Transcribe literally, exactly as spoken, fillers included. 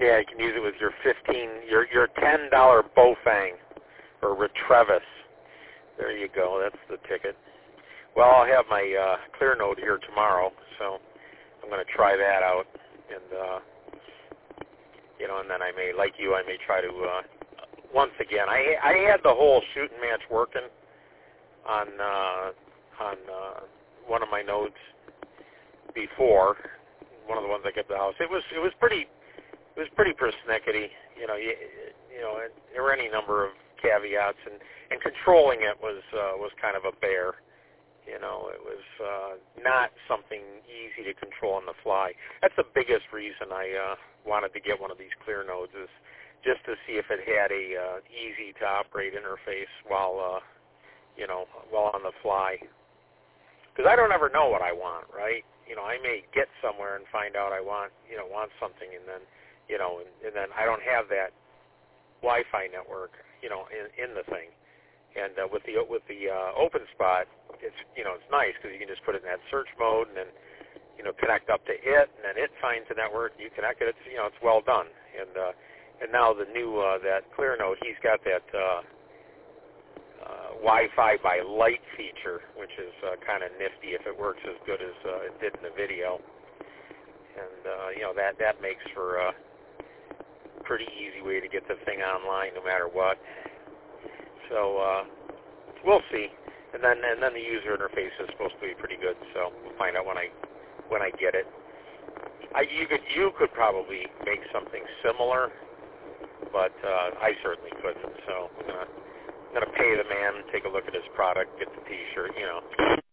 Yeah, you can use it with your fifteen, your your ten dollar Bofang or Retrevis. There you go. That's the ticket. Well, I'll have my uh, Clearnote here tomorrow, so I'm going to try that out, and uh, you know, and then I may, like you, I may try to uh, once again. I I had the whole shooting match working on uh, on uh, one of my nodes before, one of the ones I kept at the house. It was it was pretty it was pretty persnickety, you know. You, you know, and there were any number of caveats, and, and controlling it was uh, was kind of a bear. You know, it was uh, not something easy to control on the fly. That's the biggest reason I uh, wanted to get one of these Clearnodes, is just to see if it had a uh, easy to operate interface while uh, you know while on the fly. Because I don't ever know what I want, right? You know, I may get somewhere and find out I want you know want something, and then you know and, and then I don't have that Wi-Fi network, you know, in, in the thing. And uh, with the with the uh, OpenSpot, it's you know it's nice because you can just put it in that search mode and then you know connect up to it, and then it finds the network. You connect it. It's you know it's well done. And uh, and now the new uh, that Clearnote, he's got that uh, uh, Wi-Fi by light feature, which is uh, kind of nifty if it works as good as uh, it did in the video. And uh, you know that that makes for a pretty easy way to get the thing online, no matter what. So uh, we'll see, and then and then the user interface is supposed to be pretty good. So we'll find out when I when I get it. I, you could you could probably make something similar, but uh, I certainly couldn't. So I'm gonna I'm gonna pay the man, take a look at his product, get the T-shirt, you know.